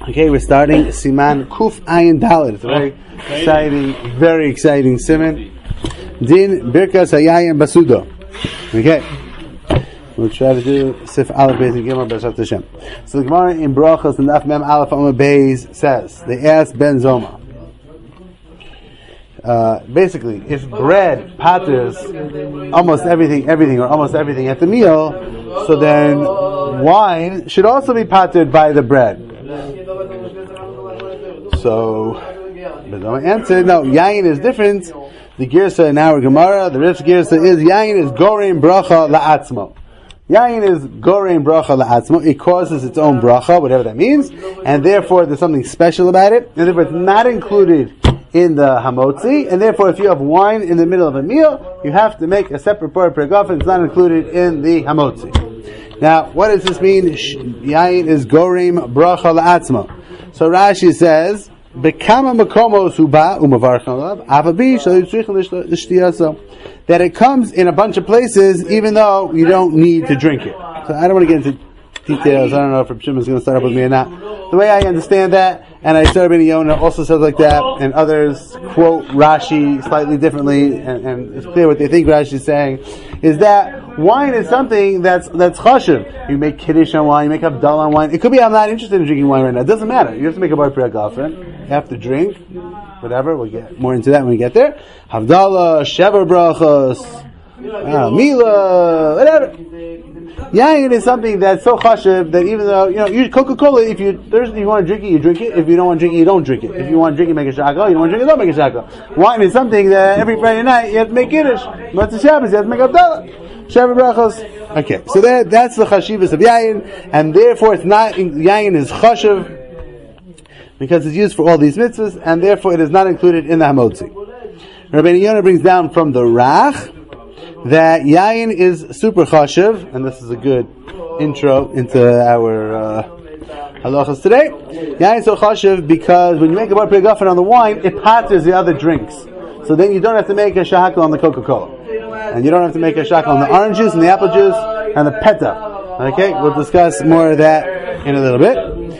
Okay, we're starting Siman Kuf Ayin Dalet. It's a very exciting Siman. Din Birkas Hayayin Basudo. Okay, we'll try to do Sif Aleph Beis and Gimel B'Shat Hashem. So the Gemara in Brachos and Daf Mem Aleph Amud Beis says, they asked Ben Zoma. Basically, if bread patters almost everything at the meal, so then wine should also be pattered by the bread. So, but no answer. No, yayin is different. The girsa in our Gemara, the Rif's girsa is yayin is gorein bracha la'atzmo. Yayin is gorein bracha la'atzmo. It causes its own bracha, whatever that means, and therefore there's something special about it, and therefore it's not included in the hamotzi, and therefore if you have wine in the middle of a meal, you have to make a separate part per gafen. It's not included in the hamotzi. Now, what does this mean? Yayin is gorein bracha la'atzmo. So Rashi says, "Bekama makomos huba umavarch alav avabi shalitzrich l'shtiyasa," that it comes in a bunch of places, even though you don't need to drink it. So I don't want to get into details. I don't know if Reb Shimon is going to start up with me or not. The way I understand that, and I said Ben Yonah also says like that, and others quote Rashi slightly differently, and it's clear what they think Rashi is saying, is that wine is something that's chashuv. You make kiddush on wine, you make havdalah on wine. It could be I'm not interested in drinking wine right now. It doesn't matter. You have to make a bar priya gafen. You have to drink, whatever. We'll get more into that when we get there. Havdalah, shever brachos, mila, whatever. Yayin is something that's so chashuv that even though, you Coca-Cola, if you thirsty, you want to drink it, you drink it. If you don't want to drink it, you don't drink it. If you want to drink it, make a shakal. You don't want to drink it, don't make a shakal. Wine is something that every Friday night you have to make kiddush. But the Shabbos, you have to make havdalah. Shever brachos. Okay, so that's the chashivas of yayin, and therefore it's not, yayin is chashuv, because it's used for all these mitzvahs, and therefore it is not included in the hamotzi. Rabbi Yonah brings down from the Rach that yayin is super chashuv, and this is a good intro into our halachas today. Yayin is so chashuv because when you make a bar priya gafen on the wine, it patters the other drinks. So then you don't have to make a shahakal on the Coca-Cola. And you don't have to make a shahakal on the orange juice and the apple juice and the peta. Okay, we'll discuss more of that in a little bit.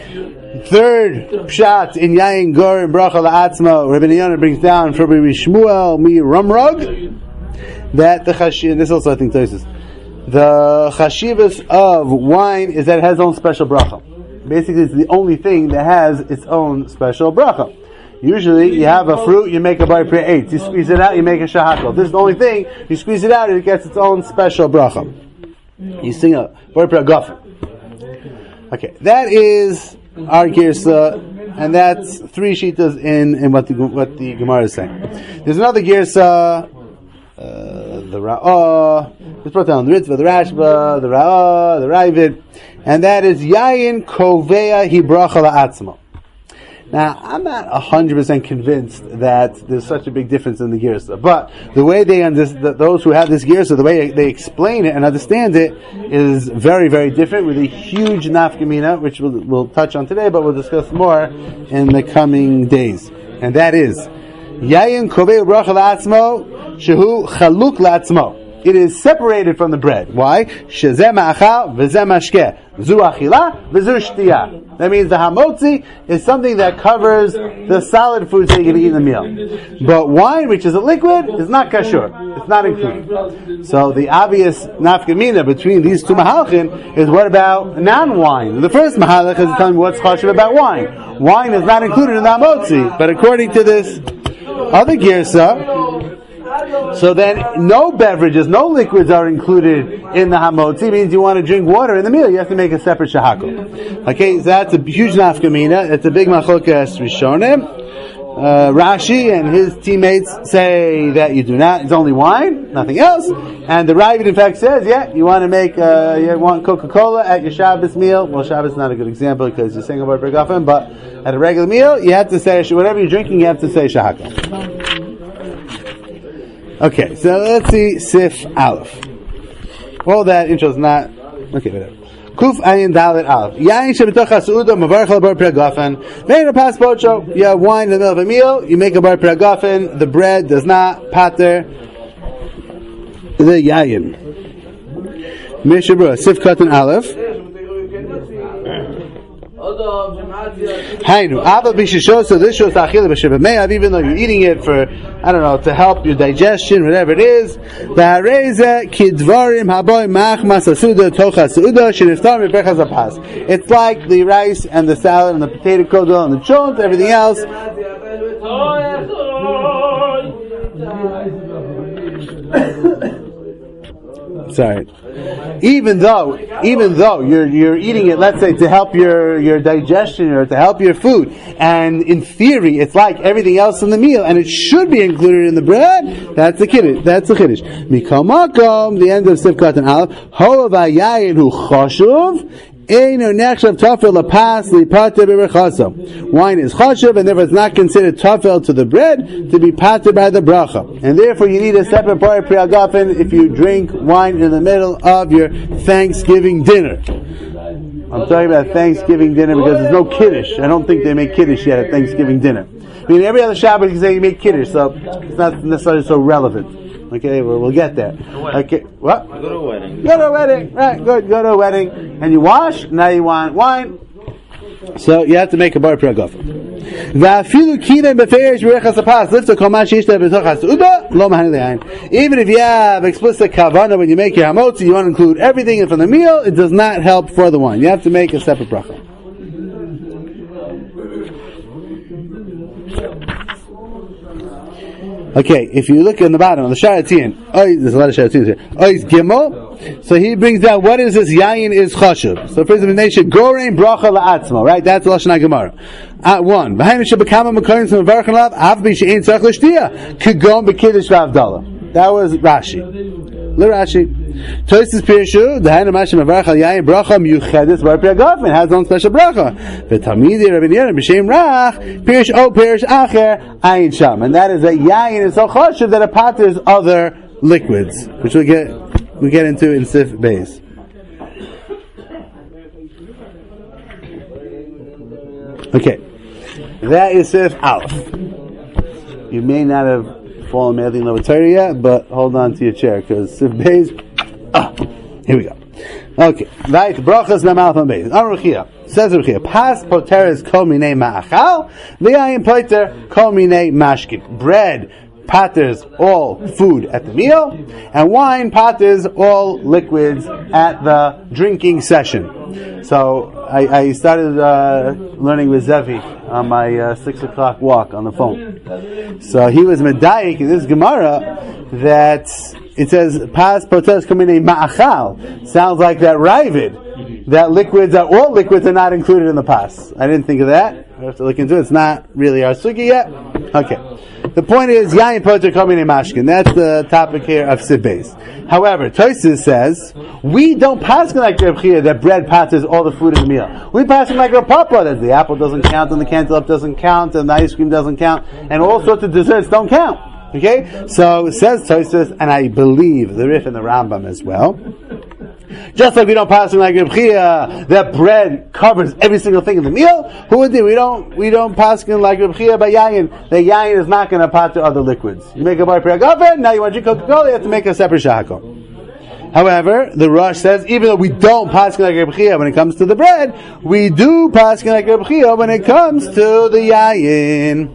Third pshat in yayin gor and bracha la'atzma, Rabbi Yonah brings down from Rabbi Shmuel mi Ramrog that the chashiv, and this also I think places, the chashivas of wine is that it has its own special bracha. Basically, it's the only thing that has its own special bracha. Usually, you have a fruit, you make a bar priya 8. You squeeze it out, you make a shahakal. This is the only thing, you squeeze it out, it gets its own special bracha. You sing a bar priya gafen. Okay, that is our girsa, and that's three shitas in what the Gemara is saying. There's another girsa, the Ra'ah, it's brought down the Ritva, the Rashba, the Ra'ah, the Ravid, and that is Yayin Koveya Hi Bracha La'atzma. Now, I'm not 100% convinced that there's such a big difference in the girsa, but the way they those who have this girsa, the way they explain it and understand it is very, very different, with a huge nafkamina, which we'll touch on today, but we'll discuss more in the coming days. And that is Yayin Kovei Bracha La'atzmo Shehu Chaluk La'atzmo. It is separated from the bread. Why? Shezeh ma'achal v'zeh mashkeh. Zu achila v'zu shtiyah. That means the hamotzi is something that covers the solid foods that you're going to eat in the meal. But wine, which is a liquid, is not kashur. It's not included. So the obvious nafkamina between these two mahalchim is what about non-wine? The first mahalach is telling me what's chashuv about wine. Wine is not included in the hamotzi. But according to this other girsa, so then no beverages, no liquids are included in the hamotzi. It means you want to drink water in the meal, you have to make a separate shahakal. Okay, so that's a huge nafkamina. It's a big machlokas rishonim. Rashi and his teammates say that you do not, it's only wine, nothing else. And the Ravid in fact says, you want to make, you want Coca-Cola at your Shabbos meal. Well, Shabbos is not a good example because you're saying about Bergafen, but at a regular meal, you have to say, whatever you're drinking, you have to say shahakal. Okay, so let's see Sif Aleph. All that intro is not... Okay, whatever. Kuf Ayin Dalet Aleph. Yayin shebetoch ha'seuda mavarch al bar priya gafen. Ve'in a pas pocho. You have wine in the middle of a meal, you make a bar priya gafen, the bread does not pater the yayin. Mishabura, Sif Katan Aleph. Hainu, Ava Bishishos, so this shows Achila B'Shabbameyav, even though you're eating it for, I don't know, to help your digestion, whatever it is. V'hareza kidvarim haboy mach masasuda tocha suda sheniftar mibrechas apas. It's like the rice and the salad and the potato kodol and the chont, everything else. Sorry. Even though you're eating it, let's say, to help your digestion or to help your food, and in theory it's like everything else in the meal, and it should be included in the bread, that's the kiddush. That's the kiddush. Mikol makom, the end of Sivkat and Aleph, ho vayayin hu chashuv. Wine is chashuv, and therefore it's not considered tafel to the bread to be pater by the bracha. And therefore you need a separate bar priagafen if you drink wine in the middle of your Thanksgiving dinner. I'm talking about Thanksgiving dinner because there's no kiddush. I don't think they make kiddush yet at Thanksgiving dinner. I mean, every other Shabbat you can say you make kiddush, so it's not necessarily so relevant. Okay, we'll get there. Okay, what? Go to a wedding. Go to a wedding, right? Good. Go to a wedding, and you wash. Now you want wine, so you have to make a bar priagafen. Even if you have explicit kavana when you make your hamotzi, you want to include everything from the meal. It does not help for the wine. You have to make a separate bracha. Okay, if you look in the bottom of the Sharatzian, there's a lot of Sharatzians here. Ois Gimel. So he brings down what is this yayin is chashuv. So for example, they should gorein bracha la'atzmo, right? That's Lashon HaGemara. At one, behind the Shabakama Makoyin some Varchan Lav, Avbi she'ein tzarich l'shtiya, kigom b'kiddush v'avdala. That was Rashi. L'Rashi. Tosis Pirshu, the Hainu Mashim Avarach Al Yayin Bracha Miuchedis Bar Priagafen has its own special bracha. V'Tamidi Rabbi Yerim B'Shem Rach Pirsh O Pirsh Acher Ayin Sham, and that is a Yayin is so chashuv that it patters other liquids, which we get into in Sif Beis. Okay, that is Sif Aleph. You may not have fallen madly in love with Torah yet, but hold on to your chair because Sif Beis. Here we go. Okay. Right. Brachas namal from Beis. Aruchia says Aruchia. Pas poteres kol minei ma'achal. V'yayin poter kol minei mashkin. Bread patters all food at the meal, and wine patters all liquids at the drinking session. So I started learning with Zevi on my 6 o'clock walk on the phone. So he was medayik in this Gemara that it says pas potes kamine ma'achal. Sounds like that Ravid, that all liquids are not included in the pas. I didn't think of that. I have to look into it. It's not really our sugi yet. Okay. The point is yayin poter kamine mashkin. That's the topic here of Sif Beis. However, Tosfos says we don't pass like Reb Chia that bread patters all the food in the meal. We pass like Reb Papa that the apple doesn't count and the cantaloupe doesn't count and the ice cream doesn't count and all sorts of desserts don't count. Okay, so it says Tosfos, and I believe the Rif and the Rambam as well. Just like we don't pass like Reb Chia that bread covers every single thing in the meal. Who would do? We don't pass like Reb Chia by yayin. The yayin is not going to patter other liquids. You make a bar priagafen, now you want to drink Coca-Cola, you have to make a separate shahako. However, the Rosh says even though we don't pass like Reb Chia when it comes to the bread, we do pass like Reb Chia when it comes to the yayin.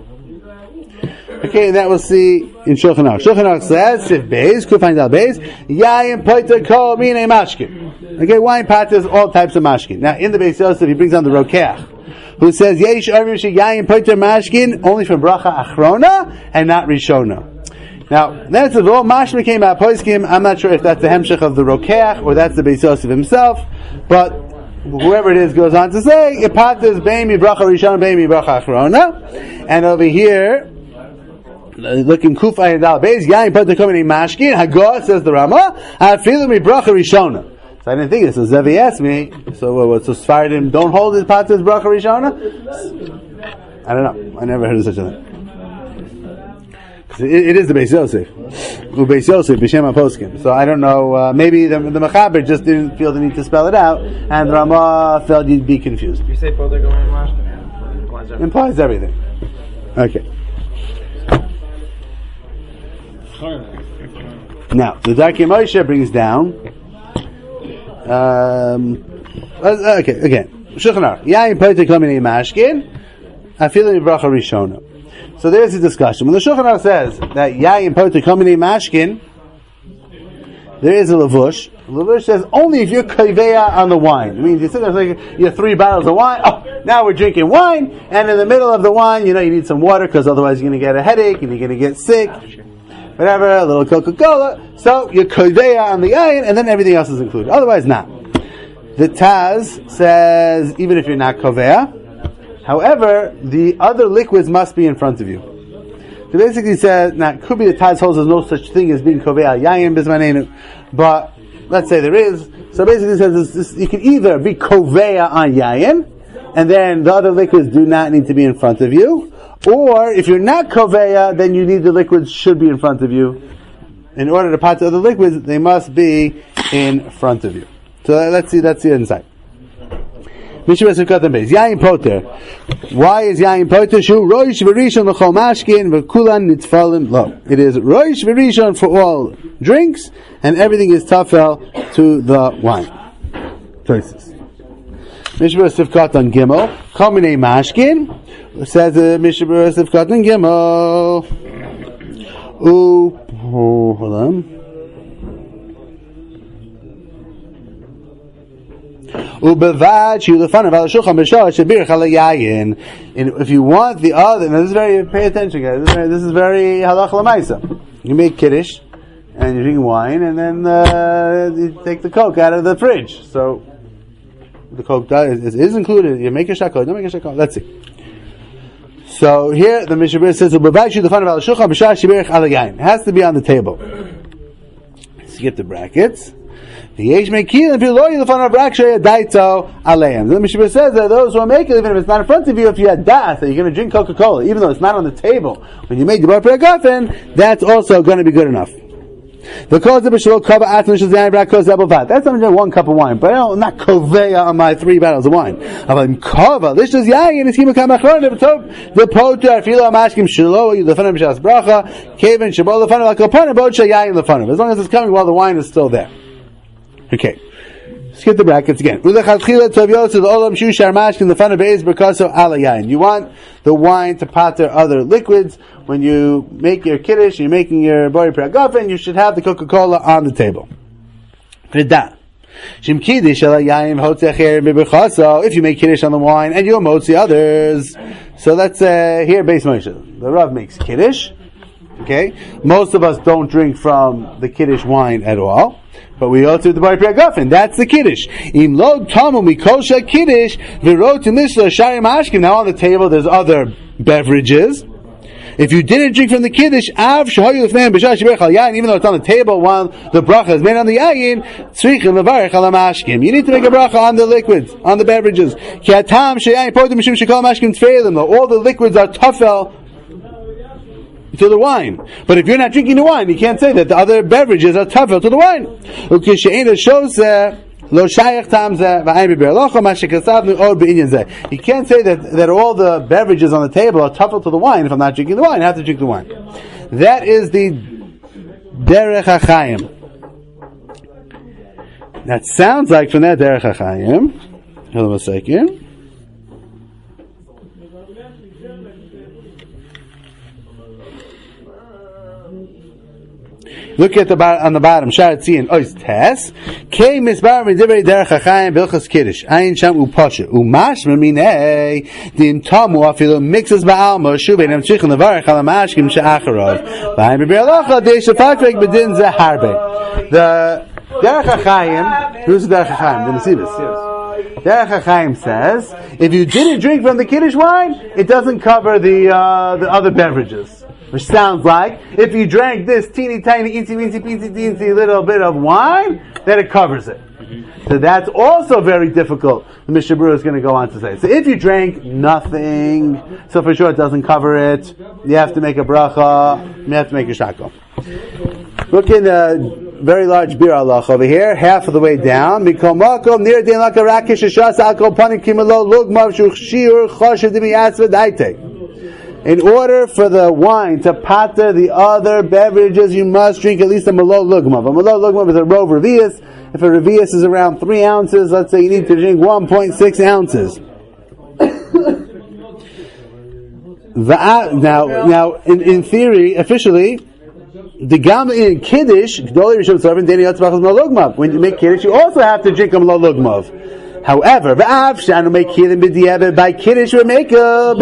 Okay, that we'll see in Shulchan Aruch. Shulchan Aruch says, Sif Beis, Kufay Dal Beis, Yayin Poiter Kol Minei Mashkin. Okay, wine patters all types of mashkin. Now, in the Beis Yosef, he brings on the Rokeach, who says, Yesh Arvim She Yayin Poiter Mashkin, only from Bracha Achrona, and not Rishona. Now, that's if all mashkin came out Poiskim. I'm not sure if that's the Hemshech of the Rokeach, or that's the Beis Yosef himself, but whoever it is goes on to say, it patters Beimi Bracha Rishona, Beimi Bracha Achrona, and over here, looking Kufay and Dal Beis, Yayin Poter Kol Minei Mashkin, Hagah, says the Rama, Afilu Mi Bracha Rishona. So I didn't think this. So Zevi asked me, so Sfaradim don't hold his pater's Bracha Rishona? I don't know. I never heard of such a thing. It is the Beis Yosef. Beis Yosef, B'Shem HaPoskim. So I don't know, maybe the Mechaber just didn't feel the need to spell it out, and the Rama felt you'd be confused. If you say Poter Kol Minei Mashkin, implies everything. Okay. Now, the Darkei Moshe brings down. Okay, again, Shulchan Aruch. Yayin poiter kaminei mashkin. Afilu bracha rishona. So there's a discussion. When the Shulchan Aruch says that yayin poiter kaminei mashkin, there is a lavush. Lavush says only if you're kaveya on the wine. It means you sit there like you have 3 bottles of wine. Oh, now we're drinking wine, and in the middle of the wine, you need some water because otherwise you're going to get a headache and you're going to get sick. Whatever, a little Coca-Cola. So you're kaveya on the yayin, and then everything else is included. Otherwise, not. The Taz says even if you're not kaveya, however, the other liquids must be in front of you. So basically says, now, could be the Taz holds there's no such thing as being kovei yayin bismanenu, but let's say there is. So basically it says you can either be kovei on yayin, and then the other liquids do not need to be in front of you, or if you're not kovei, then you need the liquids should be in front of you. In order to pot the other liquids, they must be in front of you. So let's see the insight. Yayin poter. Why is yayin poter? Shu roish v'rishon l'chol mashkin v'kulan nitfalim lo. It is roish v'rishon for all drinks, and everything is tafel to the wine. Choices. Mishra Sivkat on Gimel. Kaminei mashkin. Says Mishra Sivkat on Gimel. Hold on. And if you want the other, now this is very, pay attention guys, this is very halach l'maisa. You make kiddush, and you drink wine, and then you take the Coke out of the fridge. So, the Coke is included. You make a shakot, don't make a shakot. Let's see. So here, the Mishnah says, it has to be on the table. Skip the brackets. The Yesh Mekil and Piloy the fun of Rakshay Daito Aleim. The Mishnah says that those who are making, even if it's not in front of you, if you had das that you're going to drink Coca-Cola, even though it's not on the table, when you make the bar pregafen, that's also going to be good enough. The cause of Bishlo Kava Atman Shazan Brakos Abovat. That's only 1 cup of wine, but I'm not koveya on my 3 bottles of wine. I'm kava. This is yayin. It's kima kamachron. The poter filo amashkim shelo lefanim b'shas bracha kaven shabol lefanim lakopanim bod shayayin lefanim. As long as it's coming while the wine is still there. Okay. Skip the brackets again. You want the wine to pater other liquids. When you make your kiddush, you're making your bori pragafen, you should have the Coca-Cola on the table. If you make kiddush on the wine and you motzi others, so let's here Beis Moshe. The Rav makes kiddush. Okay, most of us don't drink from the kiddush wine at all. But we also do the Bari Pragafen. That's the Kiddush. Im lo tamu mikosha Kiddush v'rot misla sharim ashkim. Now on the table there's other beverages. If you didn't drink from the Kiddush, av shahayu l'fneim b'shah shiberach al yayin, even though it's on the table while the bracha is made on the yayin, tzrichim levarech al mashkim. You need to make a bracha on the liquids, on the beverages. Ki atam sheyayin potem mishum shekol mashkim tfeilim. All the liquids are tafel to the wine. But if you're not drinking the wine, you can't say that the other beverages are tafel to the wine. You can't say that all the beverages on the table are tafel to the wine if I'm not drinking the wine. I have to drink the wine. That is the Derech HaChaim. That sounds like from that Derech HaChaim. Hold on a second. Look at on the bottom. Sharatzian ois tes. Kei misbar v'divrei derech hachayim bilchas kiddush. Ayin sham upasha. Umash m'minei dim tamu afilu mixes ba'alma shuvein amtzichon levarech al amashkim she'acharov. V'ayim b'bir alacha de'shafakvek b'din ze harbe. The derech hachayim, who's the derech hachayim? The Mesivus. Derech HaChaim says, if you didn't drink from the kiddush wine, it doesn't cover the other beverages. Which sounds like, if you drank this teeny tiny, teensy little bit of wine, then it covers it. So that's also very difficult, the Mishnah Berurah is going to go on to say. So if you drank nothing, so for sure it doesn't cover it, you have to make a bracha, you have to make a shako. Look in the very large beer halach over here, half of the way down. in order for the wine to pater the other beverages, you must drink at least a malot lugmav. A malot lugmav is a rov revius. If a revius is around 3 ounces, let's say you need to drink 1.6 ounces. Now, in theory, officially, the gam in Kiddush, when you make Kiddush, you also have to drink a malot lugmav. However, by Kiddush we make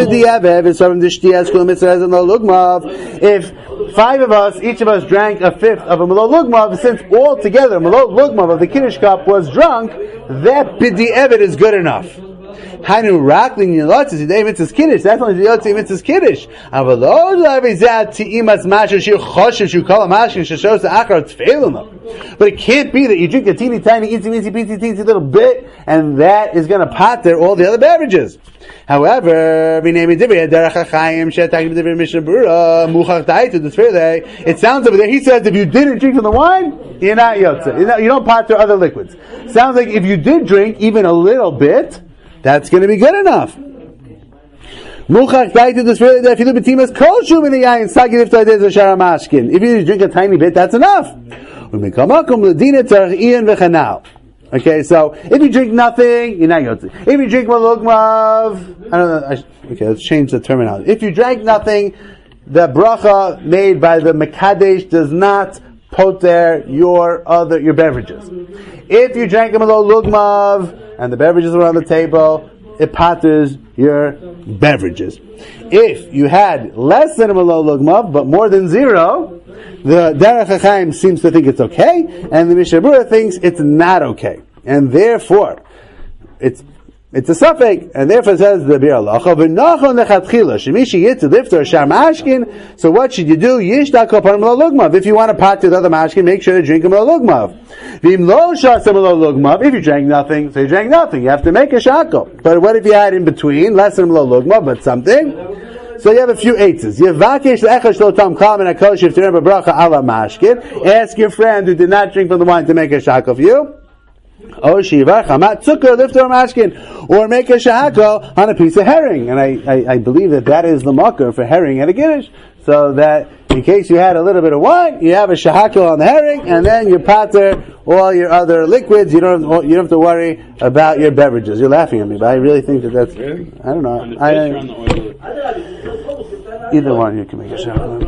if 5 of us, each of us drank a fifth of a malot lugmav, since altogether malot lugmav of the Kiddush cup was drunk, that b'di'evet is good enough. Hainu rakling yalatzis yidei mitzvahs kiddush. That's only the yalatzis mitzvahs kiddush. Avalo lavizat ti'imas masher shir choshev shu kol mashkin sheshos achar tfeiluna. But it can't be that you drink a teeny tiny teensy little bit, and that is going to pater all the other beverages. However, it sounds over there, he says if you didn't drink from the wine, you're not yotze. You don't pater other liquids. Sounds like if you did drink even a little bit, that's going to be good enough. If you drink a tiny bit, that's enough. Okay, so if you drink nothing, you're not yotze. If you drink malugmav, I don't know. Okay, let's change the terminology. If you drank nothing, the bracha made by the mekadesh does not poter your beverages. If you drank a malugmav and the beverages were on the table, it paters your beverages. If you had less than a malot lugmav, but more than 0, the Derech HaChaim seems to think it's okay, and the Mishnah Berurah thinks it's not okay. And therefore, it's a suffix, and therefore it says the Bir Halacha, v'nachon lechatchila, shemishi yitz lifter shar mashkin, so what should you do? Yishtah kol panim malot lugmav. If you want to pater the other mashkin, make sure to drink a malot lugmav. V'im lo shasa malot lugmav, if you drank nothing, so you drank nothing, you have to make a shakel. But what if you had in between, less than malot lugmav, but something? So you have a few eights. Yevakesh le'echash lo tam kal min hakol shiftirim b'bracha ala mashkin. Ask your friend who did not drink from the wine to make a shakel for you. Or shivar chamat zucker lifter mashkin, or make a shahako on a piece of herring. And I believe that is the makar for herring at a kiddush. So that in case you had a little bit of wine, you have a shahako on the herring, and then you pater all your other liquids. You don't have to worry about your beverages. You're laughing at me, but I really think that's. Really? I don't know. Either one you can make a shahako.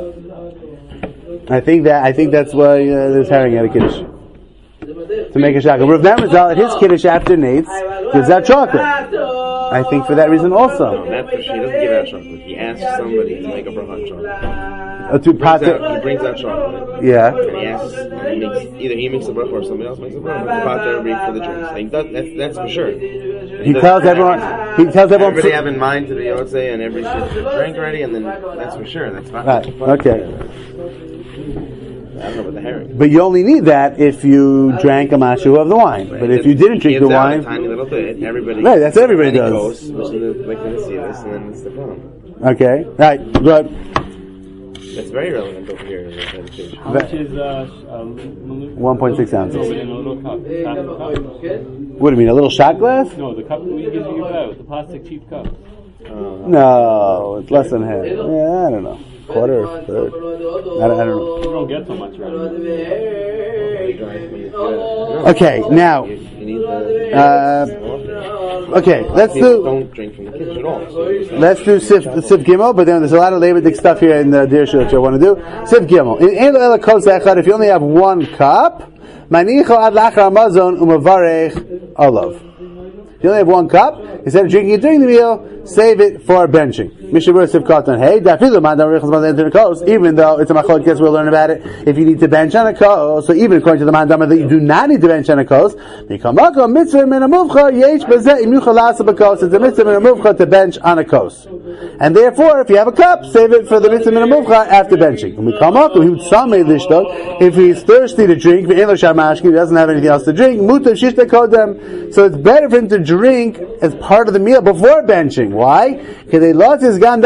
I think that's why there's herring at a kiddush. To make a shakel. Rav Namazal at his kiddush after Nates gives out chocolate. I think for that reason also. He doesn't give out chocolate. He asks somebody to make a bracha on chocolate. He brings out chocolate. Yeah. And he asks, either he makes a bracha or somebody else makes a bracha. Pater everybody for the drinks. That's for sure. He tells everyone. Everybody have in mind to be Yotzei and everybody should drink already, and then that's for sure. That's not right. Okay. I don't know about the herring. But you only need that if you drank a mashu of the wine. Right. But if you didn't drink the wine, a tiny little bit. Everybody. Right, that's everybody does. Goes, and then it's the problem. Okay, right, good. That's very relevant over here. How much is 1.6 ounces. In a little cup? Half a cup? What do you mean, a little shot glass? No, the cup that we give out, the plastic cheap cup. No, it's less than half. Yeah, I don't know. Quarter, third. I don't know. You don't get so much, right? Okay, now. Okay, let's do. Don't drink from the kitchen at all. Let's do Sif Gimel, but then there's a lot of Levitic stuff here in the Dir Shul that I want to do. Sif Gimel. In Elo Ela Kos Echad, if you only have 1 cup, Manicho Ad Lachar Amazon Umavarech Olav. If you only have 1 cup, instead of drinking it during the meal, save it for benching. Mishnah Berurah Sif Katan. Hey, even though it's a machlok, guess we'll learn about it. If you need to bench on a kos, so even according to the Mandama that you do not need to bench on a kos, it's a mitzvah min a to bench on a kos. And therefore, if you have a cup, save it for the mitzvah min after benching. If he's thirsty to drink, he doesn't have anything else to drink, so it's better for him to drink as part of the meal before benching. Why? Because in order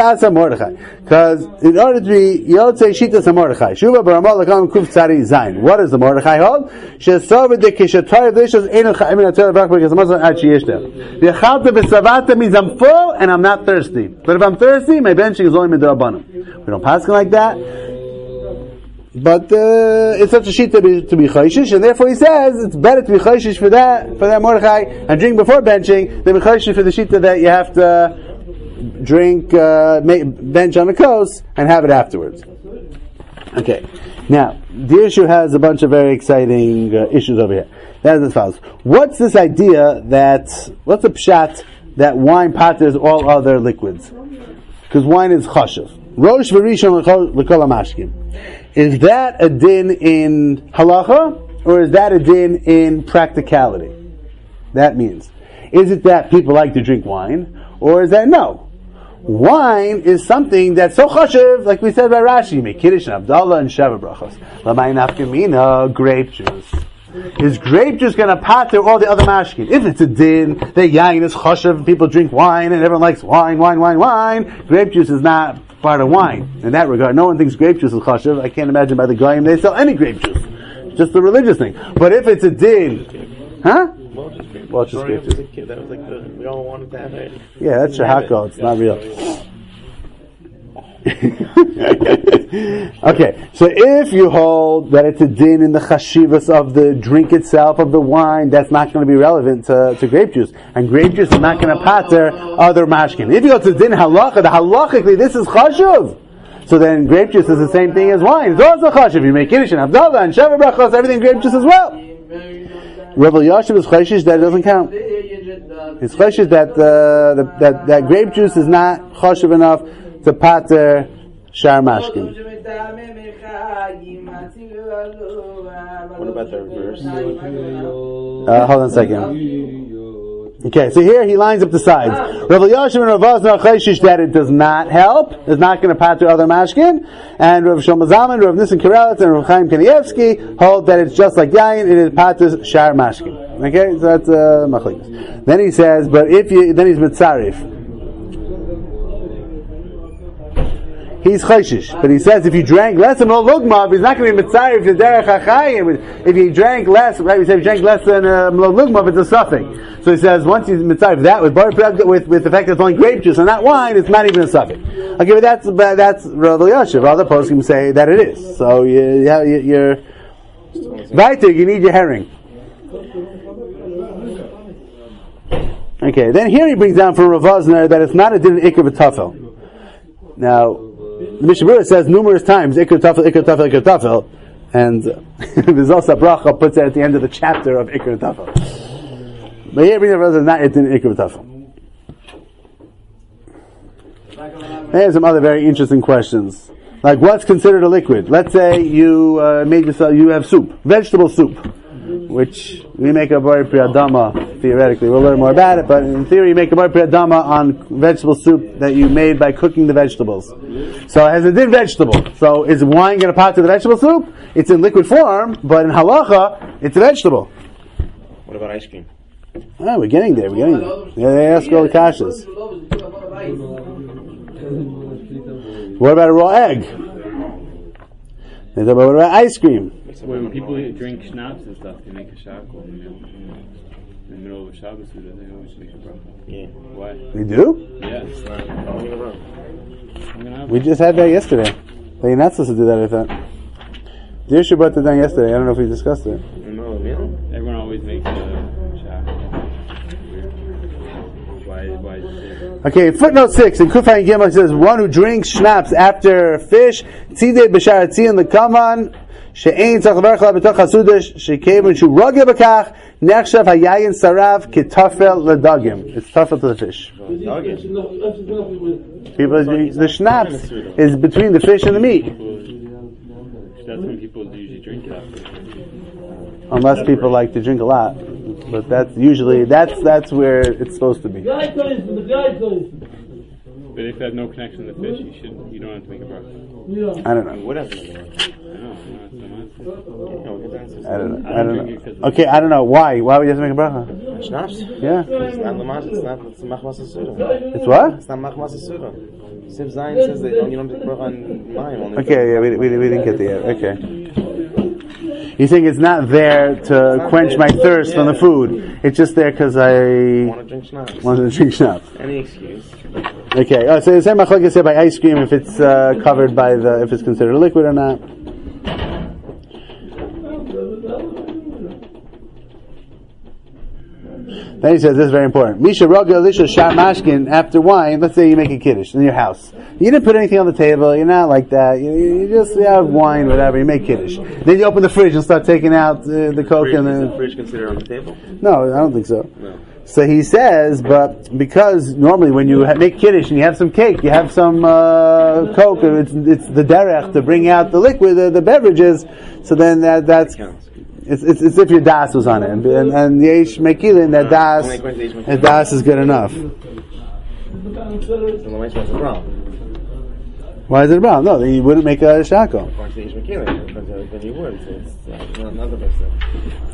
to be Yotzei Shitas Mordechai, Shuva Baramal Lakam Kuf Tzari Zayin. What does the Mordechai hold? Shesovet de Kishatar Delicious Eno Chaimin Atel Bach because the Muslim Ad Sheyeshtem. V'Yachalta B'Savata means I'm full and I'm not thirsty. But if I'm thirsty, my benching is only Midrabanim. We don't pass like that. But it's such a sheet to be chayshish, and therefore he says it's better to be chayshish for that Mordechai and drink before benching than be chayshish for the sheet that you have to drink bench on the coast and have it afterwards. Okay, now the issue has a bunch of very exciting issues over here. That is as follows: what's this idea what's the pshat that wine patters all other liquids? Because wine is chashuv. Rosh v'rishon l'kol hamashkim. Is that a din in halacha, or is that a din in practicality? That means, is it that people like to drink wine, or is that no? Wine is something that's so chashuv, like we said by Rashi, make kiddush and Abdallah and Sheva brachos. L'may nafkamina, grape juice. Is grape juice going to pater all the other mashkin? If it's a din, the yain is chashuv, people drink wine, and everyone likes wine, grape juice is not part of wine. In that regard, no one thinks grape juice is chashuv. I can't imagine by the goyim they sell any grape juice. Just the religious thing. But if it's a din, huh? Well, just grape juice. That was like we all wanted to have it. Yeah, that's shahako. It's not real. Okay, so if you hold that it's a din in the chashivas of the drink itself of the wine, that's not going to be relevant to grape juice, and grape juice is not going to pater other mashkin. If you go to din halacha, halachically this is chashuv. So then grape juice is the same thing as wine. It's also chashuv. You make kiddush and Havdalah and Sheva brachos, everything grape juice as well. Rav Elyashiv is chayshish that it doesn't count. It's chayshish that grape juice is not chashuv enough to pater shar mashkin. What about the reverse? Hold on a second. Okay, so here he lines up the sides. Rav Elyashiv and Rav Vazna chayshish that it does not help, is not going to pater other mashkin, and Rav Shlomo Zalman, Rav Nissen Karelitz, and Rav Chaim Kanievsky hold that it's just like yain, it paters shar mashkin. Okay, so that's machlekes. Then he says, then he's mitzarif. He's chayshish, but he says if you drank less than Mlo Lugmav, he's not going to be mitzarif to derech hachayim. If you drank less, right? We say if you drank less than Mlo Lugmav, it's a suffix. So he says once he's mitzarif that with the fact that it's only grape juice and not wine, it's not even a suffix. Okay, but that's Rav Elyashiv. Other poskim say that it is. So you're weiter. You need your herring. Okay, then here he brings down from Rav Vazner that it's not a din ikar v'tafel. Now, the Mishnah Berurah says numerous times ikar tafel, and Vizos Bracha puts it at the end of the chapter of ikar tafel. But here Rav Vazner is not a din ikar v'tafel. There's some other very interesting questions. Like what's considered a liquid? Let's say you you have soup, vegetable soup, which we make a bar priyadama theoretically. We'll learn more about it, but in theory you make a bar priyadama on vegetable soup that you made by cooking the vegetables. So it has a din vegetable. So is wine going to pater the vegetable soup? It's in liquid form, but in halacha, it's a vegetable. What about ice cream? Oh, we're getting there. Yeah, they ask all the kashas. What about a raw egg? What about ice cream? When people drink schnapps and stuff, they make a shackle in the middle of a Shabbos. They always make a bracha. Yeah. Why? We do? Yeah. We just had that yesterday. But you're not supposed to do that, I thought. Yosha brought that down yesterday. I don't know if we discussed it. No, really? Everyone always makes a shackle. Why is it there? Okay, footnote 6 in Kufay Gimel says one who drinks schnapps after fish, tzidei b'shar tzion l'kaman, she'ein tzach levarach la b'toch hasudash, she'keven shu rogeh b'kach, nechshav hayayin sarav kitafel l'dagim. It's tafel to the fish. People, the schnapps is between the fish and the meat. That's when people usually drink it after. Unless people like to drink a lot. But that's usually, that's where it's supposed to be. But if if it has no connection to the fish, you don't have to make a bracha. I don't know. You would have to make a bracha. I don't know. Okay, I don't know. Why? Why would you have to make a bracha? Schnapps? Yeah. It's not Lamash, it's Machmas Asura. It's what? It's not Machmas Asura. Siv Zayin says that you don't make bracha on mine. Okay, yeah, we didn't get there yet. Okay. You think it's not there to quench my thirst from the food. It's just there because I want to drink schnapps. Any excuse. Okay. So the same machlokes said by ice cream if it's covered by if it's considered a liquid or not. Then he says this is very important. Misha Rogel Lisha Shar Mashkin after wine. Let's say you make a kiddush in your house. You didn't put anything on the table. You're not like that. You just have wine, whatever. You make kiddush. Then you open the fridge and start taking out the coke and the fridge considered on the table. No, I don't think so. No. So he says, but because normally when you make kiddush and you have some cake, you have some coke, and it's the derech to bring out the liquid, the beverages. So then that's. It's if your das was on it, and yesh mekilin that das is good enough. Why is it a problem? No, then you wouldn't make a shako. Then you would. So it's not the best.